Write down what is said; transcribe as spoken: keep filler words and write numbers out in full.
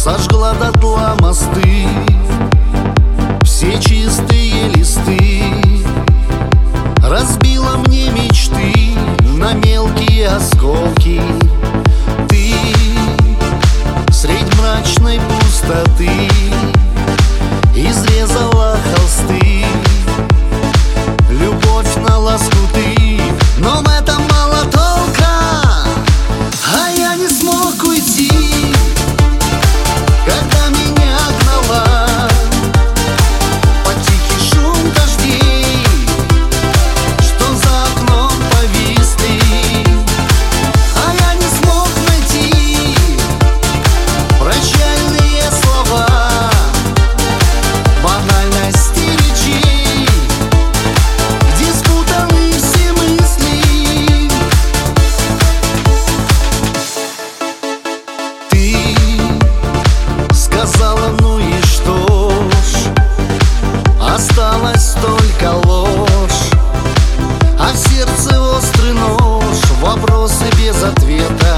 сожгла дотла мосты, все чистые листы, разбила мне мечты на мелкие осколки. Ты средь мрачной пустоты изрезала холсты, любовь на лоскуты, но в этом мало толка, а я не смог уйти, когда меня гнала под тихий шум дождей, что за окном повисли. А я не смог найти прощальные слова, банальности речей, где спутаны все мысли. Ты сказала, ну и что ж, осталась только ложь, а в сердце острый нож, вопросы без ответа.